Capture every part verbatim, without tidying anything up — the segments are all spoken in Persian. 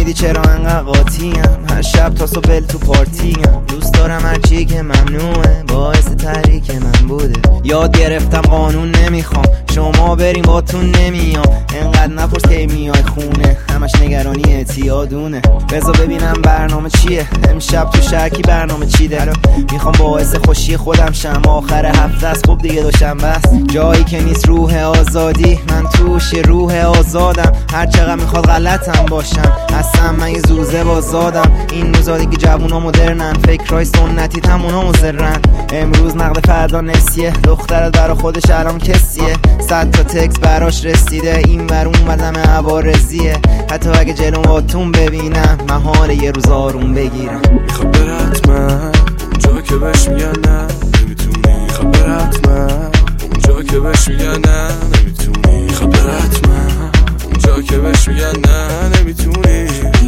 فهمیدی چرا انقدر قاطیم؟ هر شب تا صبح بل تو پارتیم. دوست دارم هر چی که ممنوعه باعث تحریک من بوده. یاد گرفتم قانون نمیخوام، شما بریم باتون نمیام. انقدر نپرس که میای خونه، همش نگرانی اعتیادونه. بذار ببینم برنامه چیه امشب تو شرکی، برنامه چیده؟ میخوام باعث خوشی خودم شم، آخر هفته است خب دیگه دوشنبه است. جایی که نیست روح آزادی، من توش روح آزادم. هر چقدر میخواد غلطم باشم، اصلا من یه زوزه بازادم. این روزا دیگه جوونا مدرنن، فکرای سنتی تمونا مزرن. امروز نقد فردا نسیه، دخترت برا خودش الان کسیه. صد تا تکس براش رسیده، این ور اون ور همه عوارضیه. حتی اگه جلوم باتون ببینم محاله یه روز آروم بگیرم. میخواد بره حتما اونجا که بهش میگن نه نمیتونی. میخواد بره حتما اونجا که بهش میگن نه نمیتونی. میخواد بره حتما اونجا که بهش میگن نه نمیتونی.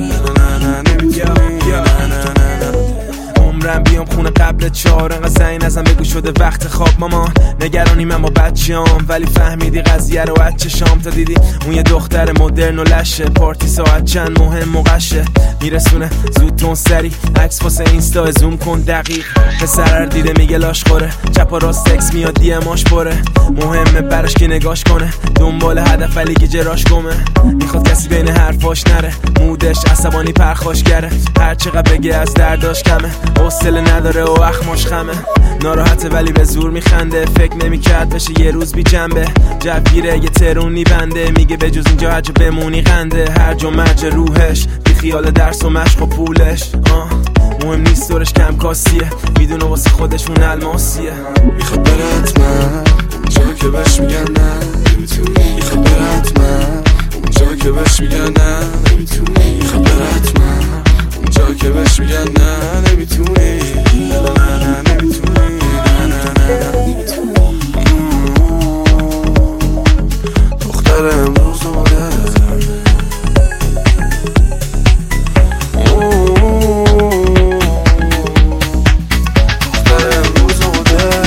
نه نه نمیتونی. نه نه نه عمرم بیام خونه قبل چهار، انقدر زنگ نزن بگو شده وقت خواب مامان. نگرانی من با بچه‌ام، ولی فهمیدی قضیه رو از چشام. تا دیدی اون یه دختر مدرن و لشه، پارتی ساعت چند مهم و قشه. میرسونه زود تون سری عکس واسه اینستا زوم کن دقیق. پسر دیده میگه لاش خوره، چپ و راست تکس میاد دی اماش پره. مهمه براش که نگاش کنه، دنبال هدف ولی که جراش گمه. میخواد کسی بین حرفاش نره، مودش عصبانی پرخاش گره. هر چقدر بگه از درداش کمه، حوصله نداره و اخماش خمه. ناراحته ولی به زور میخنده، فکر نمیکرد بشه یه روز بی جنبه. جوگیره یه ترونی بنده، میگه به جز اینجا هرجا بمونی غنده. هر جا مرج روحش بی خیال درس و مشق و پولش. آه مهم نیست دورش کم کاسیه، میدونه واسه خودش اون الماسیه. میخواد بره حتما اونجا که بهش میگن نه نمیتونی. میخواد بره حتما اونجا که بهش میگن نه نمیتونی. میخواد بره حتما اونجا که بهش میگن نه نمیتونی. نه نه نمیتونی. نه نه نمیتونی. دختر امروز اومده، دختر امروز اومده.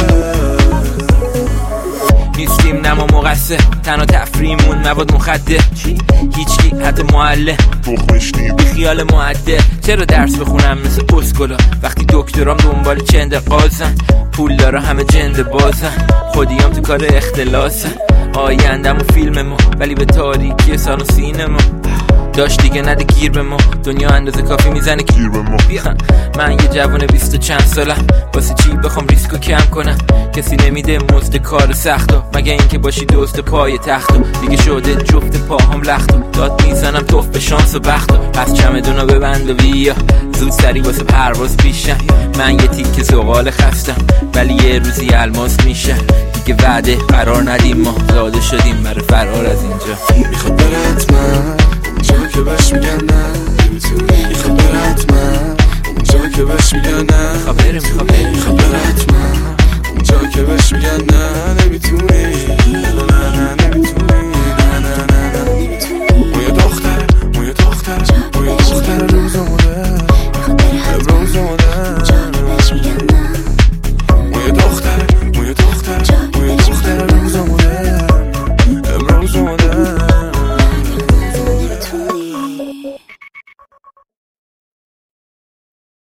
نیستیم نما مقصه، تنها تفریمون مواد مخدر. هیچکی حتی معلم بی خیال معدل. چرا درس بخونم مثل اسکولا وقتی دکترام دنبال چند قازن؟ پول داره همه جند بازن، خودیام تو کار اختلاسن. آیندم و فیلم ما ولی به تاریکی سان و سینما. داشت دیگه نده گیر به ما، دنیا اندازه کافی میزنه گیر به ما. من یه جوان بیست و چند سالم، واسه چی بخوام ریسکو کم کنم؟ کسی نمیده مزد کار سختو، مگه اینکه باشی دوست پای تختو. دیگه شده جفت پاهم لختو، داد میزنم توف به شانس و بختو. پس چمدونو ببند و بیا زود سری واسه پرواز پیشم. من یه تیکه زغال خستم ولی یه روزی الماس میشه. دیگه وعده قرار ندیم، ما زاده شدیم برای فرار از اینجا. میخواد بره حتما اونجا که بهش میگن نه نمیتونی. میخواد بره حتما اونجا که بهش میگن نه. میخواد بره میخواد بره میخواد بره حتما اونجا که بهش میگن نه نمیتونی. نه نه نمیتونی.